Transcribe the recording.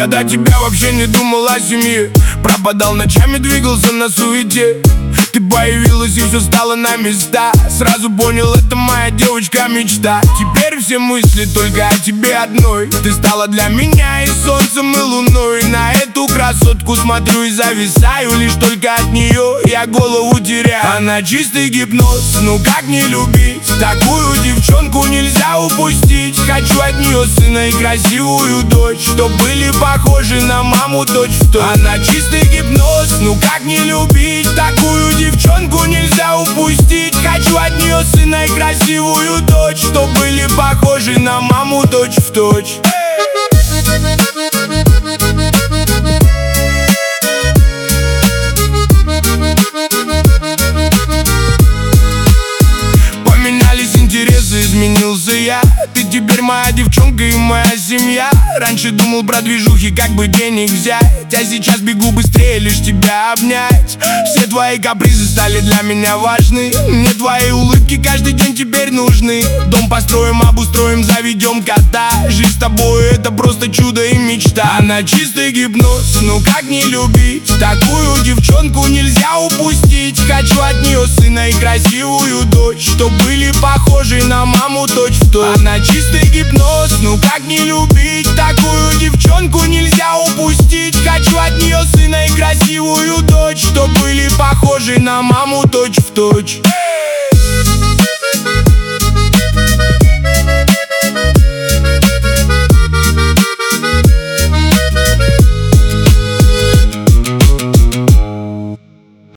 Я до тебя вообще не думал о семье, пропадал ночами, двигался на суете. Ты появилась и все стало на места. Сразу понял, это моя девочка-мечта. Теперь все мысли только о тебе одной. Ты стала для меня и солнцем, и луной. На эту красотку смотрю и зависаю. Лишь только от нее я голову теряю. Она чистый гипноз, ну как не любить? Такую девчонку нельзя упустить. Хочу от нее сына и красивую дочь, чтоб были похожи на маму точь-в-точь. Она чистый гипноз, ну как не любить? Такую девчонку нельзя упустить. Хочу от нее сына и красивую дочь, чтоб были похожи на маму точь-в-точь. Поменялись интересы, изменился я. Ты теперь моя девчонка и моя семья. Раньше думал про движухи, как бы денег взять, а сейчас бегу быстрее, лишь тебя обнять. Все твои капризы стали для меня важны. Мне твои улыбки каждый день теперь нужны. Дом построим, обустроим, заведем кота. Жизнь с тобой это просто чудо и мечта. Она чистый гипноз, ну как не любить? Такую девчонку нельзя упустить. Хочу от нее сына и красивую дочь, чтоб были похожи на маму точь-в-точь. Она чистый гипноз, ну как не любить? Такую девчонку нельзя упустить. Хочу от нее сына и красивую дочь, чтоб были похожи на маму точь-в-точь.